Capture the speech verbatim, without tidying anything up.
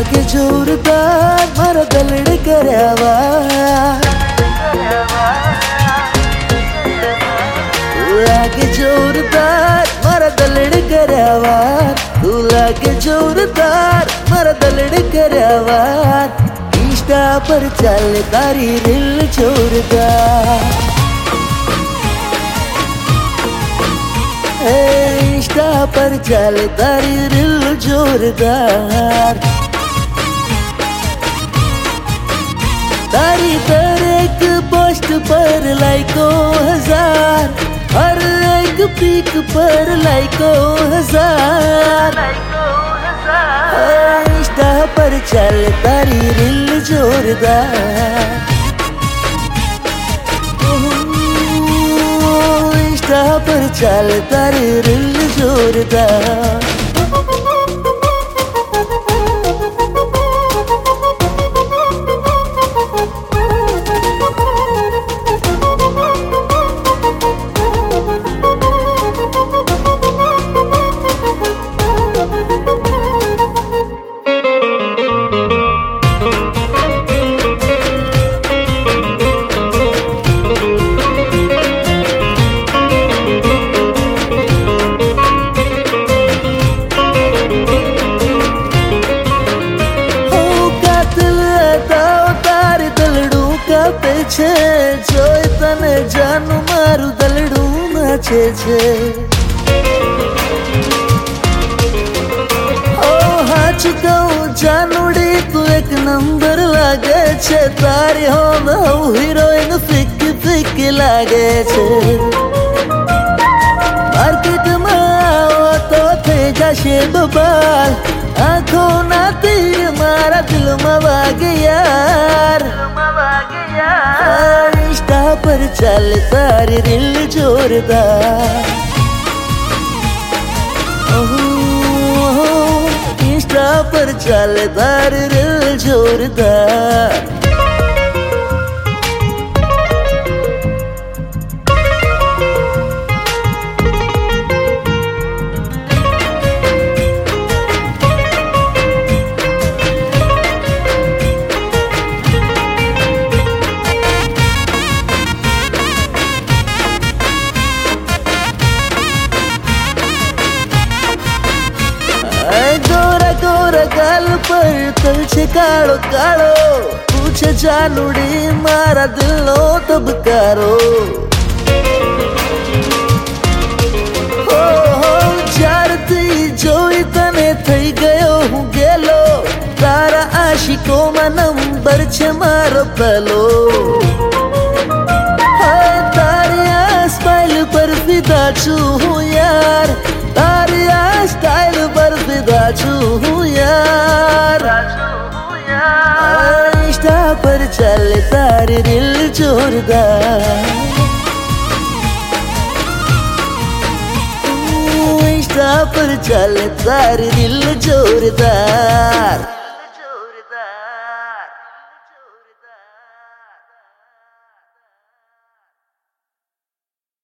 लागे जोरदार मारा दलड़ करवा लागे जोरदार मारा दलड़ करवा तू लागे जोरदार मारा दलड़ करवा इंस्टा पर चल तारी रील जोरदार इंस्टा पर चल तारी रील जोरदार तारी तर एक पोस्ट पर लाइको हजार हर एक पीक पर लाइको हजार इंस्टा पर चल तारी रील जोरदार इंस्टा पर चल तारी रील जोरदार पीछे जो तने जानू मारू दलड़ू नाचे छे ओ हाच कहूं जानूड़ी तू एक नंबर लागे छे तारी हो हूँ हीरोइन फिक्की फिक्की लागे छे मार्केट में आओ तो थे जाशे बबाल आँखों ना तीर मारा दिल में वागे यार इंस्टा पर चल तारी रील जोरदार इंस्टा पर चल तारी रील जोरदार गोरा गोरा गाल पर तल छे काळो काळो पूछे जानूड़ी मारा दिलनो तबकारो हो हो जारती जोई तने थई गयो हूँ गेलो तारा आशिको मा नंबर छे मारो पेलो तारी आ स्माइल पर फिदा छू हूँ यार तारी आ स्टाइल पर फिदा छू हूँ यार इंस्टा पर चल तारी रील जोरदार इंस्टा पर चल तारी रील जोरदार।